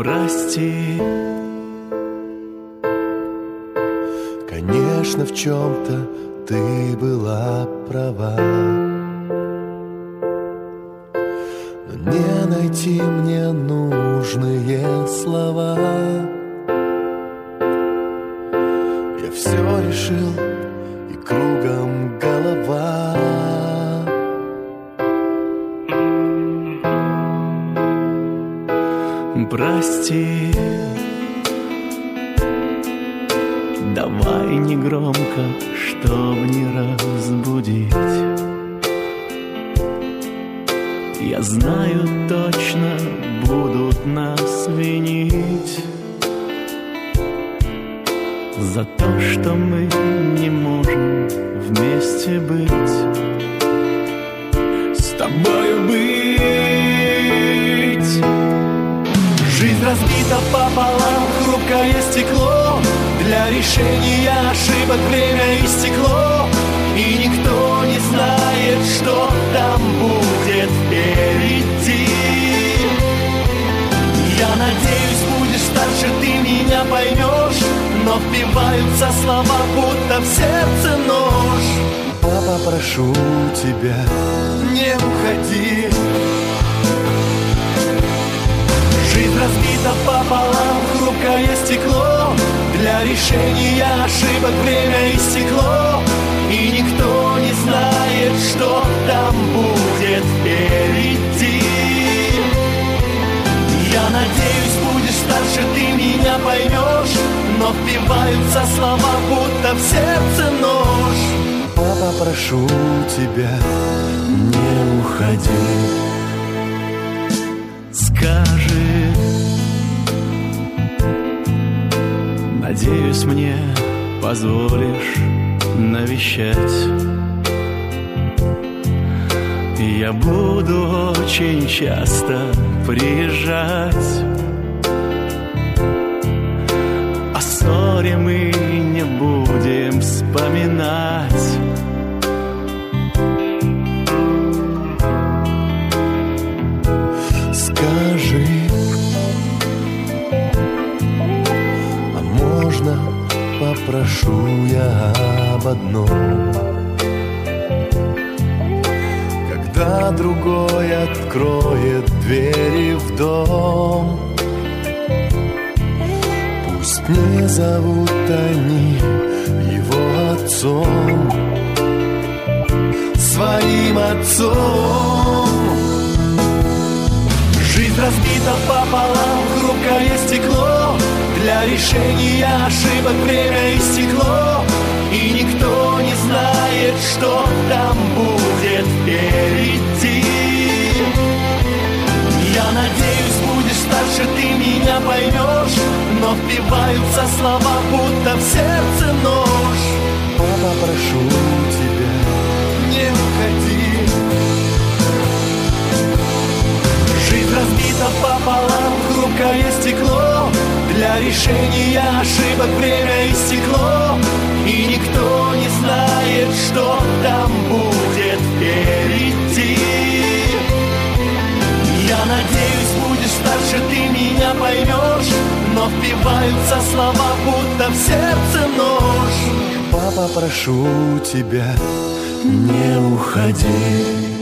прости. Конечно, в чем-то ты была права, но не найти мне нужные слова. Я все решил, и кругом голова. Прости, давай не громко, чтоб не разбудить. Я знаю точно, будут нас винить за то, что мы не можем вместе быть. С тобою быть. Жизнь разбита пополам, хрупкое стекло. Для решения ошибок время истекло, и никто не знает, что там будет впереди. Я надеюсь, будешь старше, ты меня поймешь, но вбиваются слова, будто в сердце нож. Папа, прошу тебя, не уходи. Жизнь разбита пополам, хрупкое стекло. Для решения ошибок время истекло, и никто не знает, что там будет впереди. Я надеюсь, будешь старше, ты меня поймешь, но вбиваются слова, будто в сердце нож. Папа, прошу тебя, не уходи. Скажи, надеюсь, мне позволишь навещать. Я буду очень часто приезжать. О ссоре мы не будем вспоминать. Скажи, а можно попрошу я об одном? Когда другой откроет двери в дом, пусть не зовут они его отцом, своим отцом. Жизнь разбита пополам, хрупкое стекло. Для решения ошибок время истекло, и никто не знает, что там будет впереди. Я надеюсь, будешь старше, ты меня поймешь, но вбиваются слова, будто в сердце нож. Папа, прошу тебя, не уходи. Жизнь разбита пополам, хрупкое стекло. Для решения ошибок время истекло, и никто не знает, что там будет впереди. Я надеюсь, будешь старше, ты меня поймешь, но вбиваются слова, будто в сердце нож. Папа, прошу тебя, не уходи.